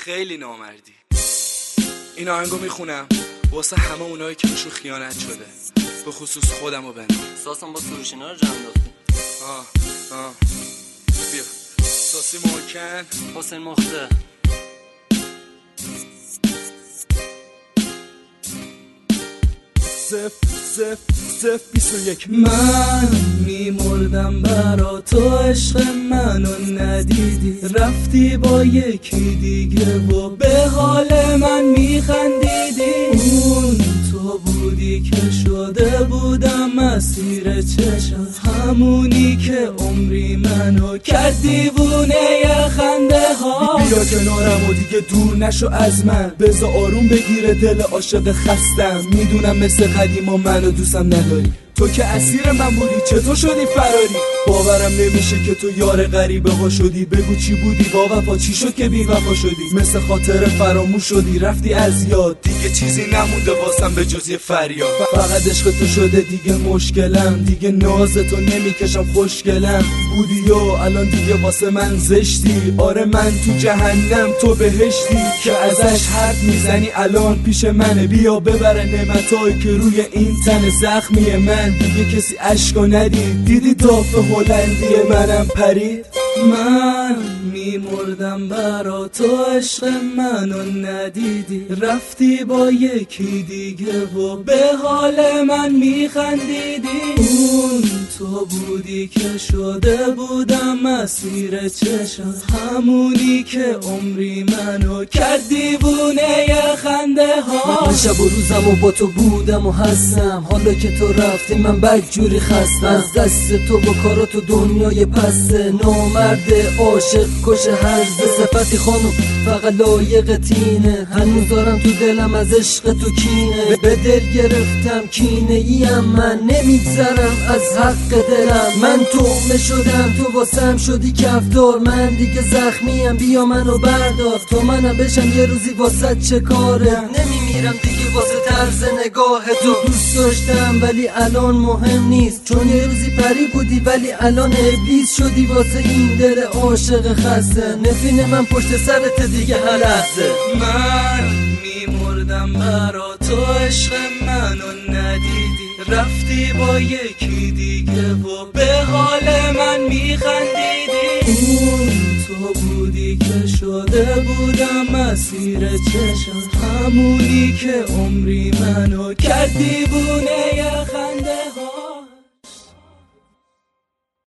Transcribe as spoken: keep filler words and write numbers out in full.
خیلی نامردی. این آهنگو میخونم واسه همه اونایی که بهشون خیانت شده، به خصوص خودم و بنام. ساسم با سروشینا رو جمع داختیم. آه آه بیا ساسی محکن حسین مخته. صف صف صف بیست و یک. من میمردم برا تو، عشق منو ندیدی، رفتی با یکی دیگه و به حال من میخندیدی. اون تو بودی که شده بودم مسیر چشم، همونی که عمری منو کرد دیوونه ی خنده ها. بیا کنارم و دیگه دور نشو از من، بذار آروم بگیره دل عاشق خستم. میدونم مثل قدیما منو دوستم نداری، تو که اسیر من بودی چطور شدی فراری؟ باورم نمیشه که تو یار غریبه ها شدی، بگو چی بودی با وفا، چی شد که بی وفا شدی؟ مثل خاطر فراموش شدی رفتی از یاد، دیگه چیزی نمونده واسم به جز یه فریاد. فقط عشق تو شده دیگه مشکلم، دیگه ناز تو نمیکشم خوشگلم. بودی و الان دیگه واسه من زشتی، آره من تو جهنم تو بهشتی، که ازش حرف میزنی الان پیش منه. بیا ببره نعمتایی که روی این تن زخمی من، دیگه کسی عشقو ندید، دیدی داف هلندی منم پرید. من میمردم برا تو، عشق منو ندیدی، رفتی با یکی دیگه و به حال من میخندیدی. اون تو بودی که شده بودم مسیر چشم، همونی که عمری منو کرد دیوونه ی خنده ها. من شب و روزم و با تو بودم و هستم، حالا که تو رفتی من بدجوری خستم. از دست تو با کارات و دنیای پسته، نامرد عاشق کش هرزه. صفتی خانم فقط لایق تینه، هنوز دارم تو دلم از عشق تو کینه. به دل گرفتم کینه ایم من، نمیگذرم از حق دلم. من تومه شدم تو واسم شدی کفدار، من دیگه زخمیم بیا منو بردار. تو منم بشم یه روزی واسه چه کاره، نمیمیرم دیگه واسه طرز نگاه تو. دوست داشتم ولی الان مهم نیست، چون یه روزی پری بودی ولی الان ابلیس شدی واسه این دل عاشق خسته. نفین من پشت سرت دیگه هر لحظه. من میمردم برا تو، عشق منو ندیدی، رفتی با یکی دیگه و به حال من میخندیدی. اون تو بودی که شده بودم مسیر چشم، همونی که عمری منو کرد دیوونه ی خنده